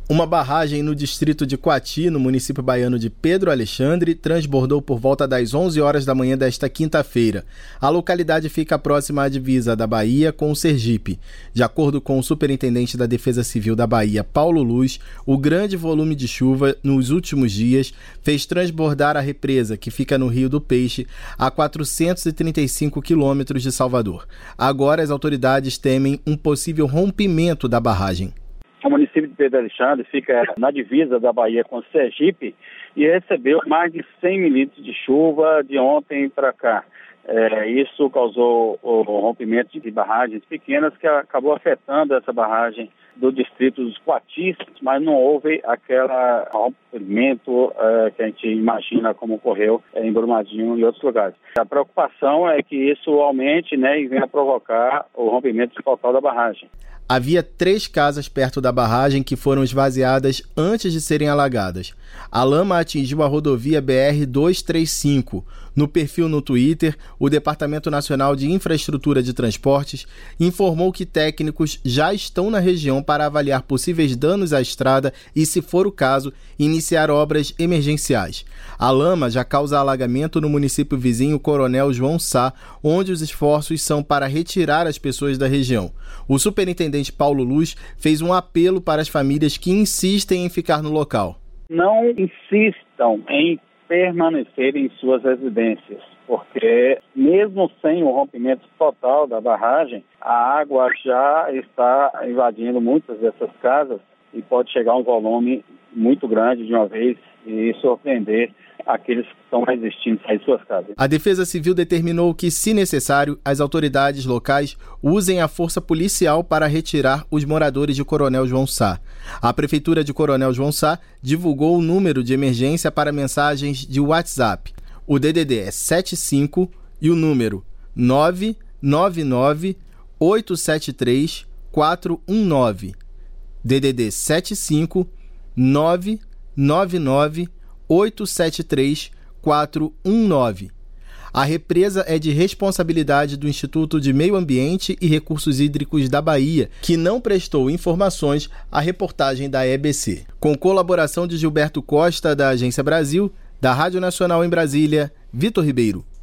Uma barragem no distrito de Coati, no município baiano de Pedro Alexandre, transbordou por volta das 11 horas da manhã desta quinta-feira. A localidade fica próxima à divisa da Bahia com o Sergipe. De acordo com o superintendente da Defesa Civil da Bahia, Paulo Luz, o grande volume de chuva nos últimos dias fez transbordar a represa, que fica no Rio do Peixe, a 435 quilômetros de Salvador. Agora as autoridades temem um possível rompimento da barragem. O município de Pedro Alexandre fica na divisa da Bahia com o Sergipe e recebeu mais de 100 milímetros de chuva de ontem para cá. Isso causou o rompimento de barragens pequenas que acabou afetando essa barragem do distrito dos Coatis, mas não houve aquele rompimento que a gente imagina como ocorreu em Brumadinho e outros lugares. A preocupação é que isso aumente, e venha provocar o rompimento total da barragem. Havia 3 casas perto da barragem que foram esvaziadas antes de serem alagadas. A lama atingiu a rodovia BR-235. No perfil no Twitter, o Departamento Nacional de Infraestrutura de Transportes informou que técnicos já estão na região para avaliar possíveis danos à estrada e, se for o caso, iniciar obras emergenciais. A lama já causa alagamento no município vizinho Coronel João Sá, onde os esforços são para retirar as pessoas da região. O superintendente Paulo Luz fez um apelo para as famílias que insistem em ficar no local. Não insistam em permanecer em suas residências, porque mesmo sem o rompimento total da barragem, a água já está invadindo muitas dessas casas e pode chegar a um volume muito grande de uma vez e surpreender aqueles que estão resistindo a sair de suas casas. A Defesa Civil determinou que, se necessário, as autoridades locais usem a força policial para retirar os moradores de Coronel João Sá. A Prefeitura de Coronel João Sá divulgou o número de emergência para mensagens de WhatsApp. O DDD é 75 e o número 999-873-419. DDD 75 999-873-419. A represa é de responsabilidade do Instituto de Meio Ambiente e Recursos Hídricos da Bahia, que não prestou informações à reportagem da EBC. Com colaboração de Gilberto Costa, da Agência Brasil, da Rádio Nacional em Brasília, Vitor Ribeiro.